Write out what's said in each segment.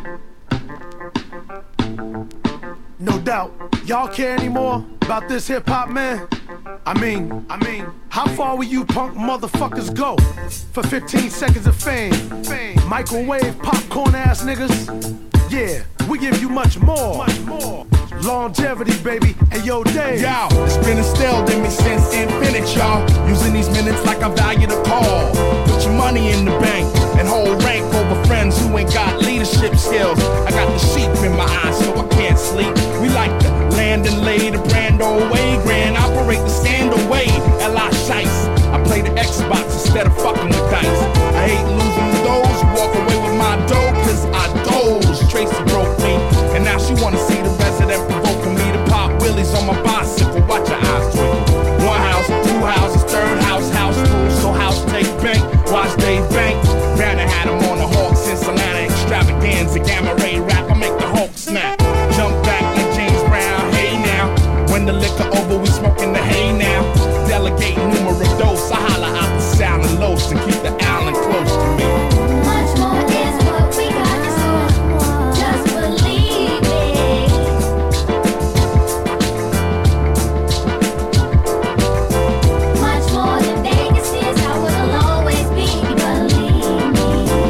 No doubt. Y'all care anymore about this hip hop, man? I mean, how far will you punk motherfuckers go for 15 seconds of fame? Microwave popcorn ass niggas? Yeah, we give you much more. Longevity, baby. Hey, yo, Dave. Yo, it's been instilled in me since infinite, y'all. Using these minutes like I value the call. Put your money in the bank and hold rank over friends who ain't got leadership skills. I got the sheep in my eyes, so I can't sleep. We like to land and lay the brand away. Grand operate the scandal way. L.I. Shice. I play the Xbox instead of fucking with dice. I hate losing those who walk away with my dough, cause I doze. Tracy broke me, and now she wanna see the resident provoking me to pop willies on my bicycle. Watch your eyes twinkle. One house, two houses, third house, house rules, so house take bank. Watch Dave Bank. Brandon had him on the Hawks in Atlanta extravaganza. Gamma ray rap, I make the Hulk snap. Jump back like James Brown, hey now. When the liquor over, we smoking the hay now. Delegate numero dos, I holla out the sound and lows to keep the island close to me. Much more is what we got in store. Just believe it. Much more than Vegas is, I will always be. Believe me.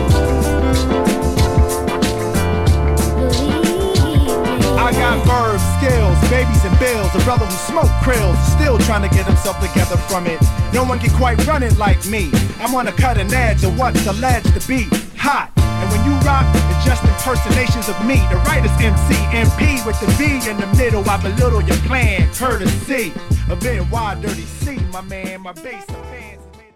I got verbs, skills, babies and bills. A brother who smoke krills, still trying to get himself together from it. No one can quite run it like me. I'm on a cutting edge of what's alleged to be hot. And when you rock, it's just impersonations of me. The writer's MC, MP with the V in the middle. I belittle your plan, courtesy of NY Dirty C, my man, my bass.